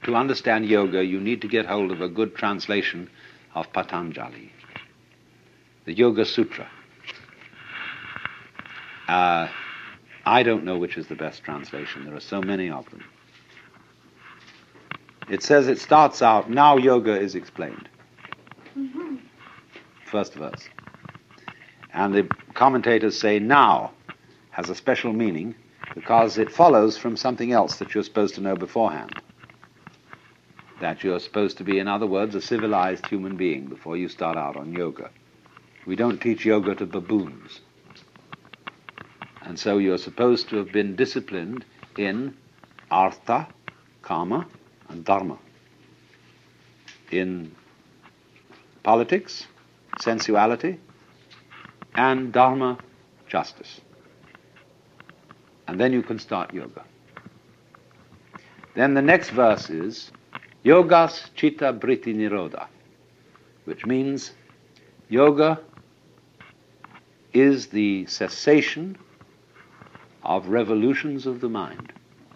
to understand yoga, you need to get hold of a good translation of Patanjali, the Yoga Sutra. I don't know which is the best translation. There are so many of them. It says, it starts out, now yoga is explained. First verse. And the commentators say now has a special meaning because it follows from something else that you're supposed to know beforehand. That you're supposed to be, in other words, a civilized human being before you start out on yoga. We don't teach yoga to baboons. And so you're supposed to have been disciplined in artha, kama, and dharma. In politics, sensuality, and dharma, justice. And then you can start yoga. Then the next verse is yogas chitta vritti nirodha, which means yoga is the cessation of revolutions of the mind.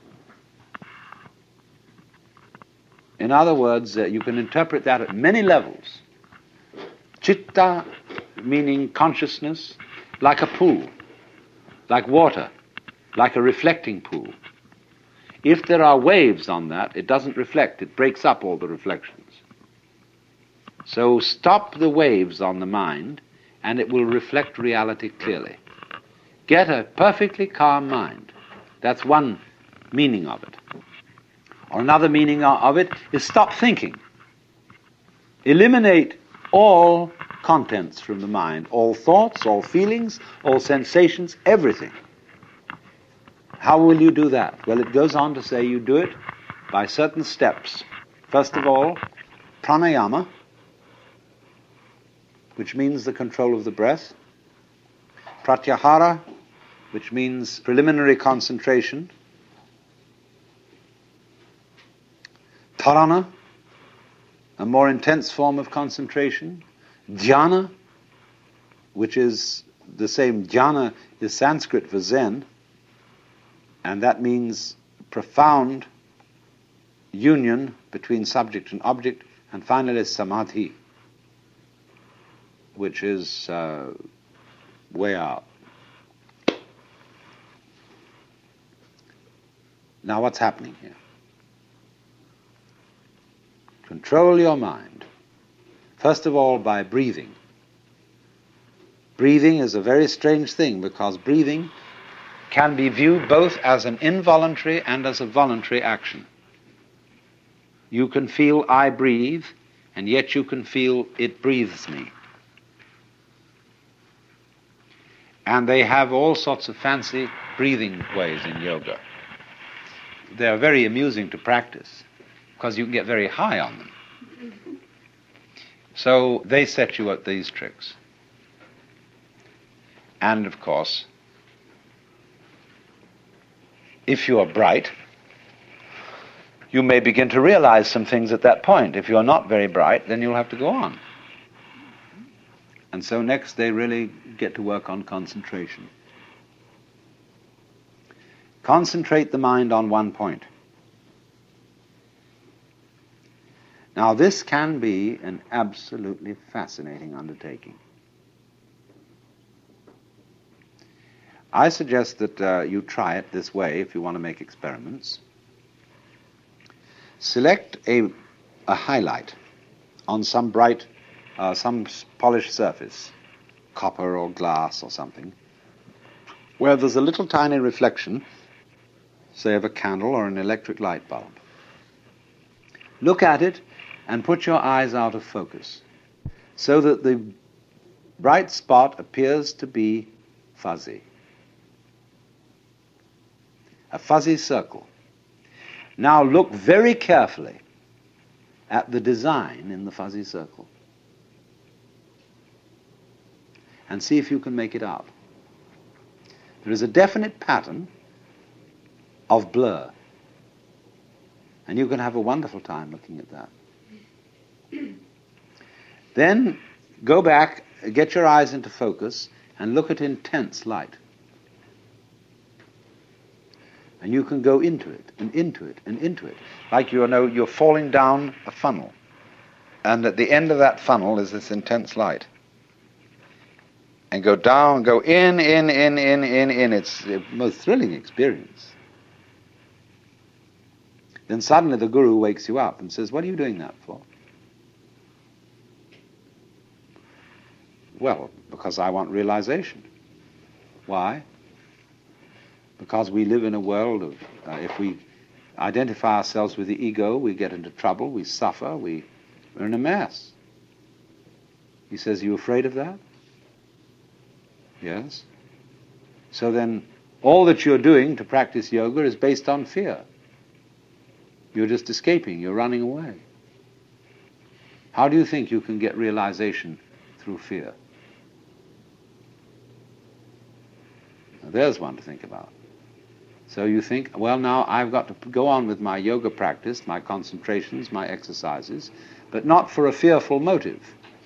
In other words, you can interpret that at many levels. Chitta meaning consciousness, like a pool, like water, like a reflecting pool. If there are waves on that, it doesn't reflect, it breaks up all the reflections. So stop the waves on the mind, and it will reflect reality clearly. Get a perfectly calm mind. That's one meaning of it. Or another meaning of it is stop thinking. Eliminate all contents from the mind, all thoughts, all feelings, all sensations, everything. How will you do that? Well, it goes on to say you do it by certain steps. First of all, pranayama, which means the control of the breath. Pratyahara, which means preliminary concentration. Dharana, a more intense form of concentration. Dhyana, which is the same, dhyana is Sanskrit for Zen, and that means profound union between subject and object, and finally samadhi, which is way out. Now what's happening here? Control your mind. First of all, by breathing. Breathing is a very strange thing because breathing can be viewed both as an involuntary and as a voluntary action. You can feel I breathe, and yet you can feel it breathes me. And they have all sorts of fancy breathing ways in yoga. They're very amusing to practice because you can get very high on them. So they set you at these tricks. And of course, if you are bright, you may begin to realize some things at that point. If you're not very bright, then you'll have to go on. And so next they really get to work on concentration. Concentrate the mind on one point. Now this can be an absolutely fascinating undertaking. I suggest that you try it this way if you want to make experiments. Select a highlight on some bright, some polished surface, copper or glass or something, where there's a little tiny reflection, say of a candle or an electric light bulb. Look at it and put your eyes out of focus so that the bright spot appears to be fuzzy. A fuzzy circle. Now look very carefully at the design in the fuzzy circle and see if you can make it out. There is a definite pattern of blur, and you can have a wonderful time looking at that. Then go back, get your eyes into focus, and look at intense light. And you can go into it, and into it, and into it. Like you're falling down a funnel. And at the end of that funnel is this intense light. And go down, go in. It's the most thrilling experience. Then suddenly the guru wakes you up and says, what are you doing that for? Well, because I want realization. Why? Because we live in a world of, if we identify ourselves with the ego, we get into trouble, we suffer, we're in a mess. He says, are you afraid of that? Yes. So then, all that you're doing to practice yoga is based on fear. You're just escaping, you're running away. How do you think you can get realization through fear? Now, there's one to think about. So you think, well, now I've got to go on with my yoga practice, my concentrations, my exercises, but not for a fearful motive.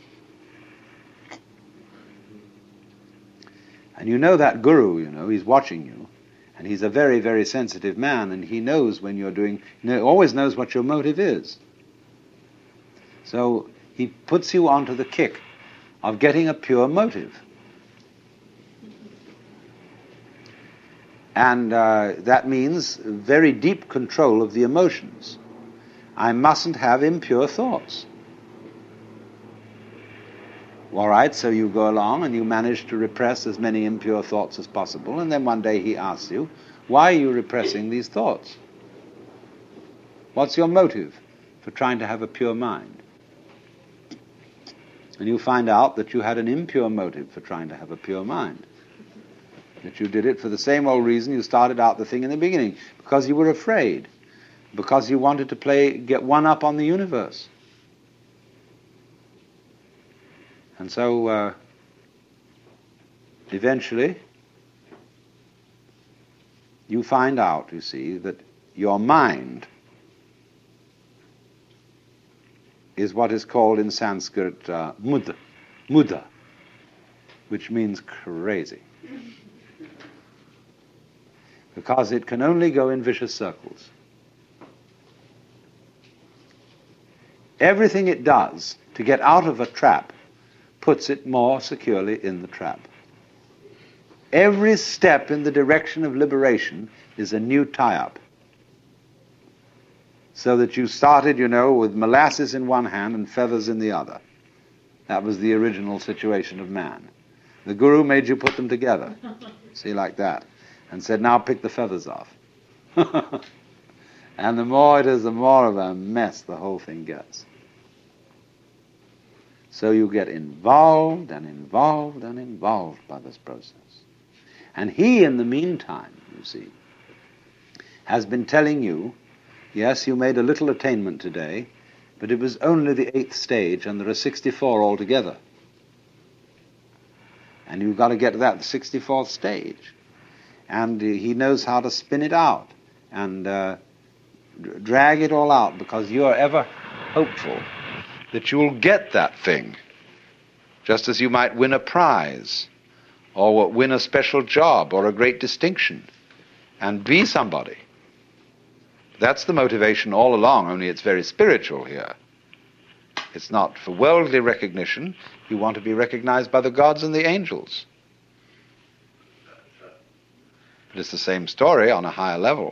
And you know that guru, he's watching you, and he's a very, very sensitive man, and he knows when you're doing, always knows what your motive is. So he puts you onto the kick of getting a pure motive. And that means very deep control of the emotions. I mustn't have impure thoughts. All right, so you go along and you manage to repress as many impure thoughts as possible, and then one day he asks you, why are you repressing these thoughts? What's your motive for trying to have a pure mind? And you find out that you had an impure motive for trying to have a pure mind. That you did it for the same old reason you started out the thing in the beginning, because you were afraid, because you wanted to get one up on the universe. And so, eventually, you find out, you see, that your mind is what is called in Sanskrit muda, which means crazy. Because it can only go in vicious circles. Everything it does to get out of a trap puts it more securely in the trap. Every step in the direction of liberation is a new tie-up. So that you started, with molasses in one hand and feathers in the other. That was the original situation of man. The guru made you put them together. See, like that. And said, now pick the feathers off. And the more it is, the more of a mess the whole thing gets. So you get involved and involved and involved by this process. And he, in the meantime, you see, has been telling you, yes, you made a little attainment today, but it was only the 8th stage, and there are 64 altogether. And you've got to get to that 64th stage. And he knows how to spin it out and drag it all out, because you are ever hopeful that you'll get that thing, just as you might win a prize or win a special job or a great distinction and be somebody. That's the motivation all along, only it's very spiritual here. It's not for worldly recognition. You want to be recognized by the gods and the angels. But it's the same story on a higher level.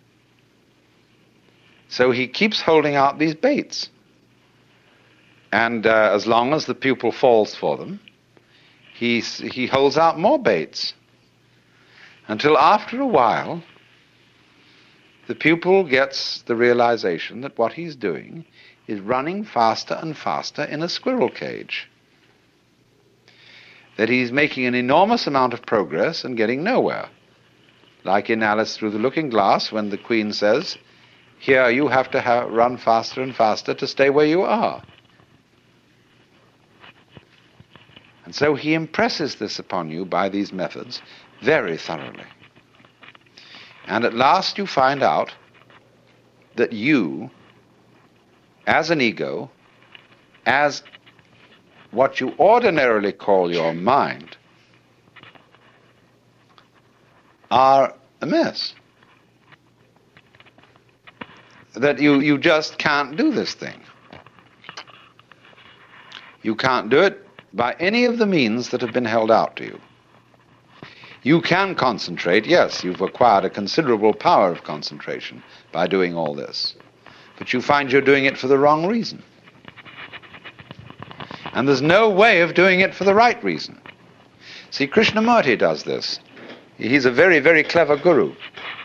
So he keeps holding out these baits. And as long as the pupil falls for them, he holds out more baits. Until after a while, the pupil gets the realization that what he's doing is running faster and faster in a squirrel cage. That he's making an enormous amount of progress and getting nowhere. Like in Alice Through the Looking Glass, when the Queen says, here you have to run faster and faster to stay where you are. And so he impresses this upon you by these methods very thoroughly. And at last you find out that you, as an ego, as what you ordinarily call your mind, are a mess. that you just can't do this thing. You can't do it by any of the means that have been held out to you. You can concentrate, yes, you've acquired a considerable power of concentration by doing all this, but you find you're doing it for the wrong reason. And there's no way of doing it for the right reason. See, Krishnamurti does this. He's a very, very clever guru.